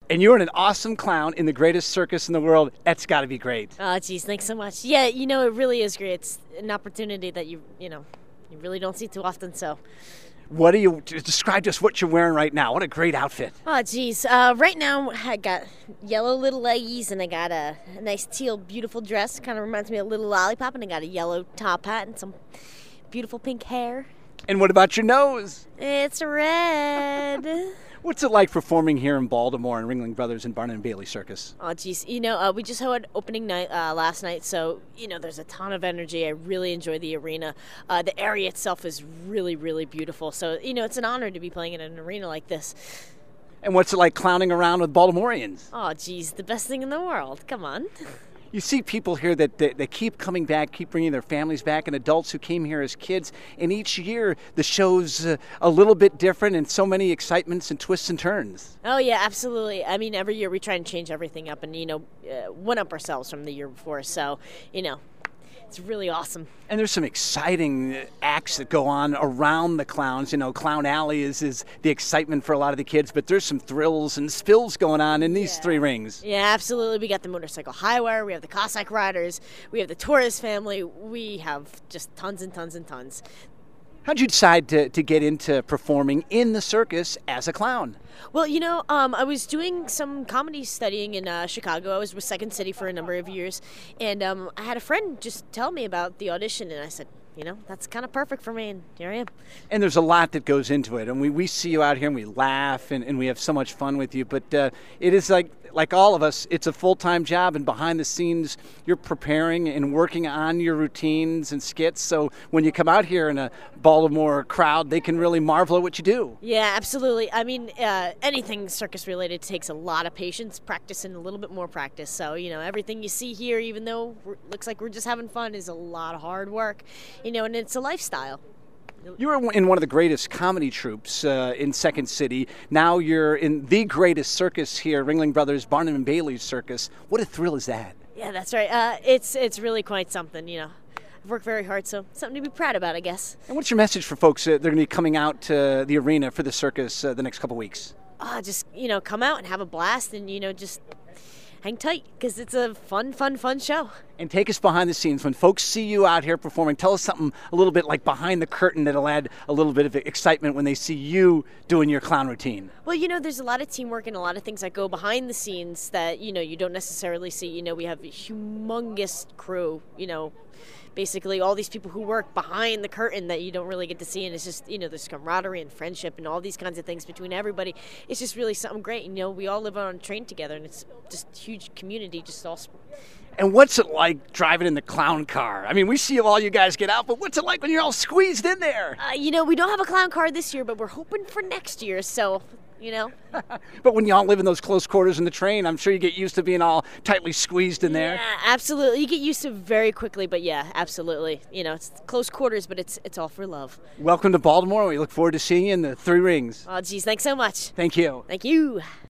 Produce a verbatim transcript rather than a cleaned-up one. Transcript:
And you're an awesome clown in the greatest circus in the world. That's got to be great. Oh, geez, thanks so much. Yeah, you know, it really is great. It's an opportunity that you, you know, you really don't see too often, so. What do you, describe just what you're wearing right now. What a great outfit. Oh, geez. Uh, right now, I got yellow little leggies, and I got a, a nice teal, beautiful dress. Kind of reminds me of Little Lollipop, and I got a yellow top hat and some beautiful pink hair. And what about your nose? It's red. What's it like performing here in Baltimore and Ringling Brothers and Barnum and Bailey Circus? Oh, geez. You know, uh, we just had opening night uh, last night, so, you know, there's a ton of energy. I really enjoy the arena. Uh, the area itself is really, really beautiful. So, you know, it's an honor to be playing in an arena like this. And what's it like clowning around with Baltimoreans? Oh, geez, the best thing in the world. Come on. You see people here that, that, that keep coming back, keep bringing their families back, and adults who came here as kids. And each year, the show's uh, a little bit different and so many excitements and twists and turns. Oh, yeah, absolutely. I mean, every year we try and change everything up and, you know, uh, one-up ourselves from the year before. So, you know, it's really awesome. And there's some exciting acts that go on around the clowns. You know, Clown Alley is, is the excitement for a lot of the kids, but there's some thrills and spills going on in these yeah. three rings. Yeah, absolutely. We got the Motorcycle High Wire, we have the Cossack Riders, we have the Tourist family. We have just tons and tons and tons. How'd you decide to, to get into performing in the circus as a clown? Well, you know, um, I was doing some comedy studying in uh, Chicago. I was with Second City for a number of years, and um, I had a friend just tell me about the audition, and I said, you know, that's kind of perfect for me, and here I am. And there's a lot that goes into it, and we, we see you out here, and we laugh, and, and we have so much fun with you, but uh, it is like, like all of us, it's a full-time job, and behind the scenes, you're preparing and working on your routines and skits, so when you come out here in a Baltimore crowd, they can really marvel at what you do. Yeah, absolutely. I mean, uh, anything circus-related takes a lot of patience, practice, and a little bit more practice, so, you know, everything you see here, even though it looks like we're just having fun, is a lot of hard work, you know, and it's a lifestyle. You were in one of the greatest comedy troupes uh, in Second City. Now you're in the greatest circus here, Ringling Brothers, Barnum and Bailey Circus. What a thrill is that? Yeah, that's right. Uh, it's it's really quite something, you know. I've worked very hard, so something to be proud about, I guess. And what's your message for folks uh, that are going to be coming out to the arena for the circus uh, the next couple weeks? Uh, just, you know, come out and have a blast and, you know, just hang tight because it's a fun, fun, fun show. And take us behind the scenes. When folks see you out here performing, tell us something a little bit like behind the curtain that'll add a little bit of excitement when they see you doing your clown routine. Well, you know, there's a lot of teamwork and a lot of things that go behind the scenes that, you know, you don't necessarily see. You know, we have a humongous crew, you know, basically all these people who work behind the curtain that you don't really get to see, and it's just, you know, there's camaraderie and friendship and all these kinds of things between everybody. It's just really something great. You know, we all live on a train together, and it's just a huge community, just all. And what's it like driving in the clown car? I mean, we see all you guys get out, but what's it like when you're all squeezed in there? Uh, you know, we don't have a clown car this year, but we're hoping for next year, so, you know. But when y'all live in those close quarters in the train, I'm sure you get used to being all tightly squeezed in there. Yeah, absolutely. You get used to it very quickly, but yeah, absolutely. You know, it's close quarters, but it's it's all for love. Welcome to Baltimore. We look forward to seeing you in the three rings. Oh, geez, thanks so much. Thank you. Thank you.